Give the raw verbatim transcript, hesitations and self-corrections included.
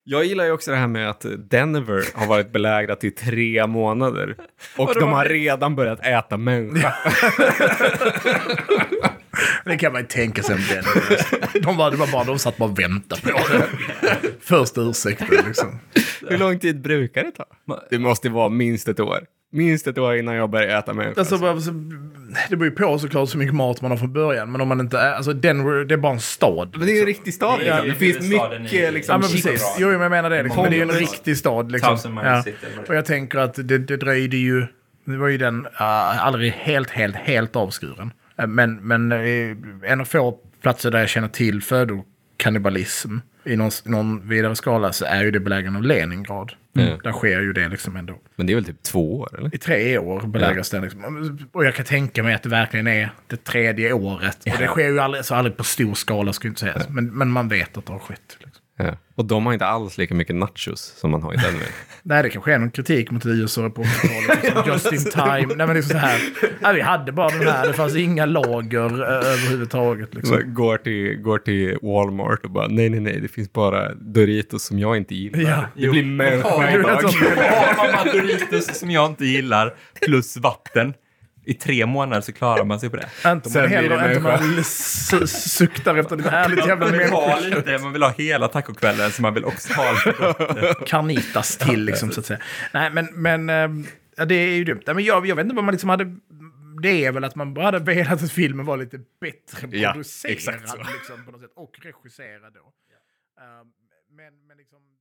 Jag gillar ju också det här med att Denver har varit belägrat i tre månader. Och de har redan börjat äta människa. Det kan man ju tänka sig om Denver. De var, det var bara, de satt bara och väntade på det. Första ursäkten liksom. Hur lång tid brukar det ta? Det måste vara minst ett år. Minst ett år innan jag börjar äta människa. Alltså, alltså, det beror ju på såklart så mycket mat man har från början. Men om man inte är... Alltså Denver, det är bara en stad. Men det är ju en riktig stad. Det, är, det finns mycket liksom... Ja, men precis. Jo, jag menar det. Liksom. Men det är ju en riktig stad. Liksom. Ja. Och jag tänker att det, det dröjde ju... Det var ju den uh, aldrig helt, helt, helt avskuren. Uh, men men uh, en av få platser där jag känner till födokannibalism i någon, någon vidare skala så är ju det belägen av Leningrad. Mm. Där sker ju det liksom ändå. Men det är väl typ två år, eller? I tre år belägras ja. Den liksom. Och jag kan tänka mig att det verkligen är det tredje året. Ja. Och det sker ju aldrig, så aldrig på stor skala, skulle jag inte säga. Ja. Men, men man vet att det har skett. Liksom. Ja. Och de har inte alls lika mycket nachos som man har i Denver. Nej, det kanske är någon kritik mot U S A på liksom, just in time. Nej, men det är så här. Nej, vi hade bara den här. Det fanns inga lager äh, överhuvudtaget. Liksom. Går till, går till Walmart och bara, nej, nej, nej. Det finns bara Doritos som jag inte gillar. Ja. Det blir människa idag. Har man Doritos som jag inte gillar plus vatten. I tre månader så klarar man sig på det. Inte man heller, inte man s- suktar efter lite härligt jävla man vill ha lite, man vill ha hela tacokvällen så man vill också ha lite carnitas till liksom så att säga. Nej men men ja, det är ju dumt. Men jag jag vet inte vad man liksom hade, det är väl att man bara hade velat att filmen var lite bättre producerad ja, exakt så. Liksom på något sätt och regisserad då. Ja. Uh, men men liksom